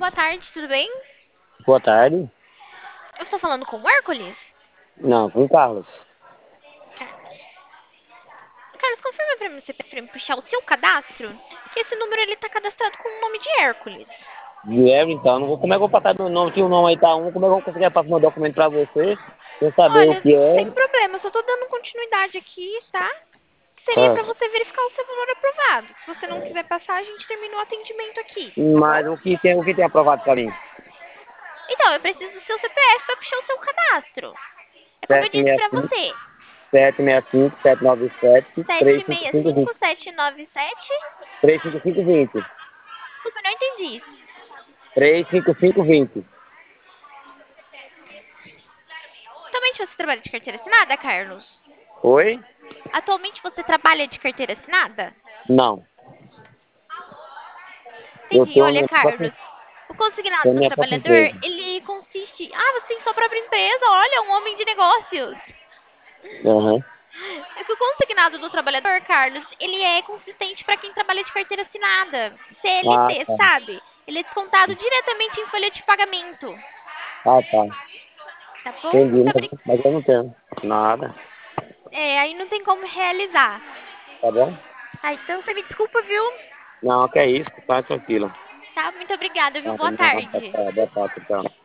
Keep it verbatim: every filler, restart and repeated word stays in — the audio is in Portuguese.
boa tarde, tudo bem? Boa tarde. Eu estou falando com o Hércules? Não, com o Carlos. Carlos. Carlos, confirma pra mim, você pra mim puxar o seu cadastro, que esse número ele tá cadastrado com o nome de Hércules. Guilherme, então, não vou, como é que eu vou passar do nome, que o nome aí tá um, como é que eu vou conseguir passar meu documento pra você, sem saber o Olha, que sem é? problema, eu só tô dando continuidade aqui, tá? Seria pra Ah, você verificar o seu valor aprovado. Se você não quiser passar, a gente termina o atendimento aqui, tá bom? mas o que tem, o que tem aprovado pra mim? Então, eu preciso do seu C P F pra puxar o seu cadastro. É como eu disse pra sete seis cinco, você, sete seis cinco, sete nove sete, sete três cinco seis cinco cinco dois sete nove sete. três cinco cinco dois zero. Desculpa, não entendi. três cinco cinco dois zero. Atualmente você trabalha de carteira assinada, Carlos? Oi? Atualmente você trabalha de carteira assinada? Não. Eu Entendi. tenho a Olha, minha própria, Carlos, o consignado tenho a do minha própria trabalhador, empresa. ele consiste... Ah, você tem sua própria empresa. Olha, um homem de negócios. Aham. É que o consignado do trabalhador, Carlos, ele é consistente para quem trabalha de carteira assinada. Ah, C L T, tá. sabe? Ele é descontado diretamente em folha de pagamento. Ah, tá. Tá bom? Entendi, Muito mas, obrigada. mas eu não tenho nada. É, aí não tem como realizar. Tá bom? Ah, então você me desculpa, viu? Não, que é isso, tá tranquilo. Tá? Muito obrigada, viu? Ah, Boa não, tá, tarde. tá, boa tarde, tchau.